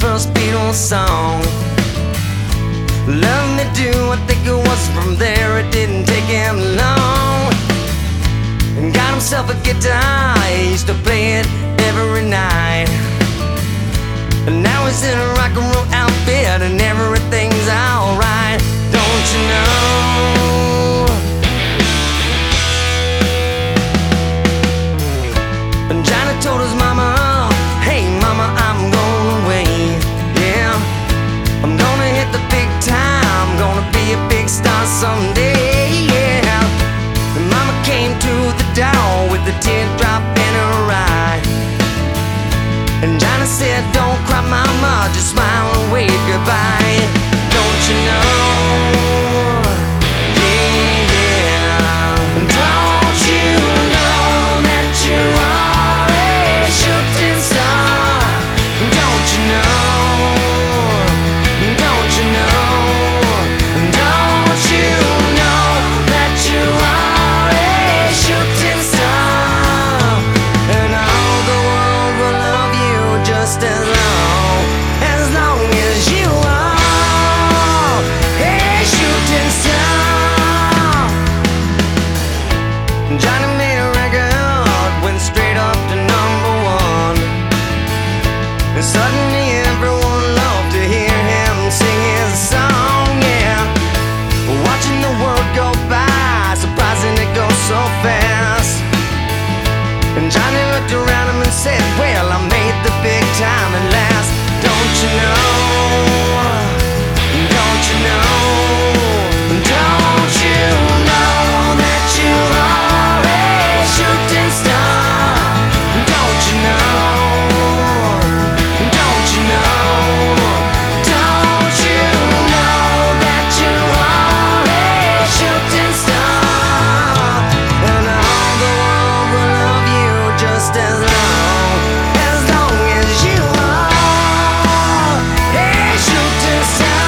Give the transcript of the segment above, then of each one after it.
first Beatles song. Love Me Do, I think it was from there. It didn't take him long. And got himself a guitar, he used to play it every night. And now he's in a rock and roll outfit and everything's alright. Don't you know? And Johnny told his mama, hey mama, I'm going away. Yeah, I'm gonna hit the big time, gonna be a big star someday. Yeah. And mama came to the door with a teardrop in her eye. And Johnny said, don't cry mama, just smile and wave goodbye. Don't you know? Yeah, yeah. Don't you know that you are a shooting star? Don't you know? Don't you know? Don't you know that you are a shooting star? And all the world will love you just as long as you are a shooting star. Johnny made a record, went straight up to #1. And suddenly everyone loved to hear him sing his song, yeah. Watching the world go by, surprising it goes so fast. And Johnny looked around him and said, well, I made the big time at last. Don't you know? Don't you know? Don't you know that you are a shooting star? Don't you know? Don't you know? Don't you know that you are a shooting star? And all the world will love you just as long as you are a shooting star.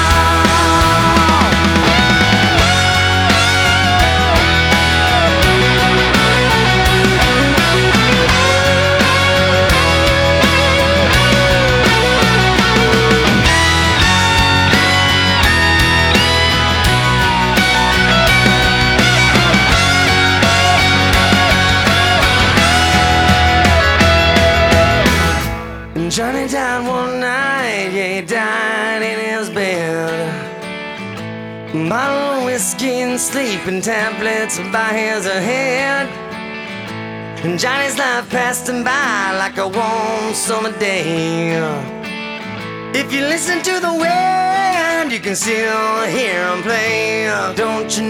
Johnny died one night, yeah, he died in his bed. Bottle of whiskey and sleeping tablets by his head. And Johnny's life passed him by like a warm summer day. If you listen to the wind, you can still hear him play. Don't you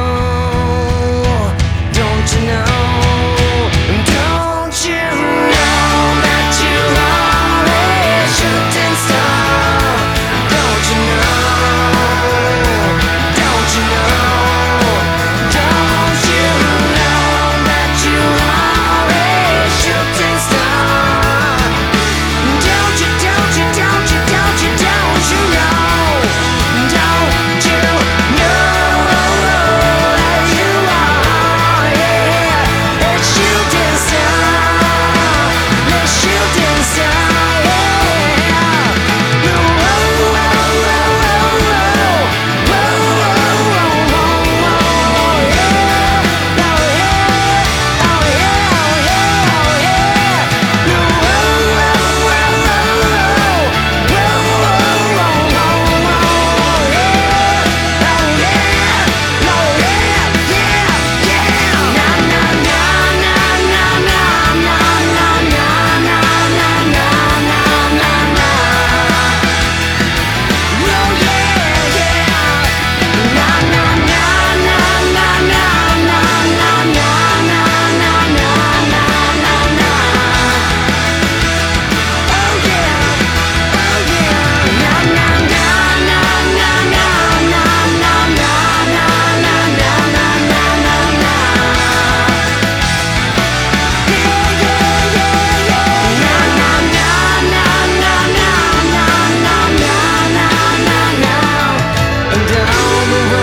know? Don't you know? Don't you know that you are a shooting star? Don't you know? Don't you know? Don't you know that you are a shooting star? Don't you, don't you, don't you, don't you, don't you know? Don't you know that you are a shooting star? A shooting star, yeah. the road.